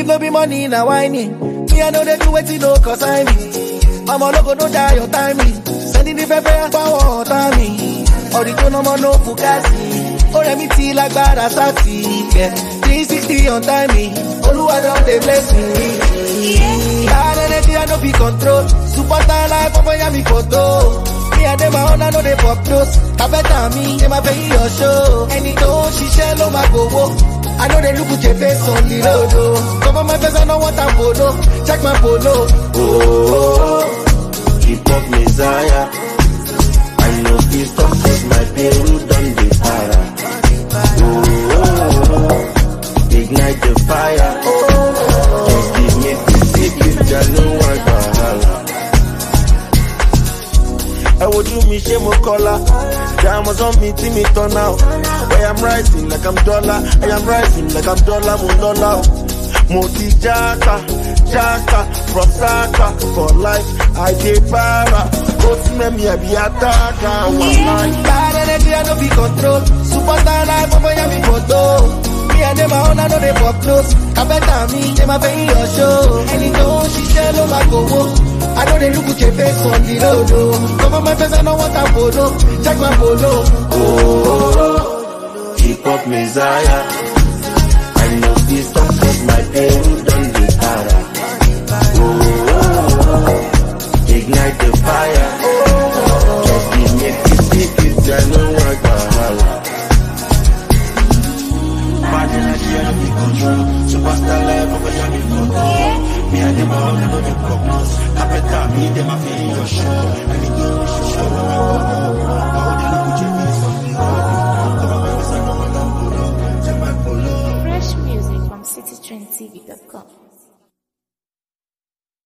If no be money, now whining. Me, I know they do wetin no concern me. I'm a logo, no die your timing. Sending the paper, power time me. Original number, no fugazi. Or me tea like bad as yeah. 360 on timing. Oluwa don dey bless me. Bad energy, I no be control. Superstar life, Papa ya me photo. Me and them, I know they pop close. I bet me, they ma pay your show. Any door, she share no my go. I know they look at your face on the road. Oh. Cover my face, I know what I'm polo. Check my polo. Oh, hip hop messiah. I know this stuff is my Peru done the para. Oh, ignite the fire. Just give me the secret, I know I got. I would do me shame of color. Diamonds on me, till me turn out. I am rising like I'm dollar. I am rising like I'm dollar, $1. Moti Jaka, Jaka, from Saka. For life, I get para. Go to me, I be attacker. Bad energy, I don't be control. Superstar life, Papa ya me photo. Me and them, I know they pop close. I bet me, they ma pay your show. Any door, she share no my go. I know they look at your face on the road. Oh. Cover my face, I know what I'm polo. Check my polo. Oh, hip hop messiah. I know this stuff is my Peru done the para. Oh, ignite the fire. Just give me the secret, I know I got holla. Bad energy, I don't be control. Superstar life, Papa ya me photo. Me and them all know the problems. I bet me, them a feel your show. And it goes to show me how they look at your face on the road. Fresh music from citytrendtv.com.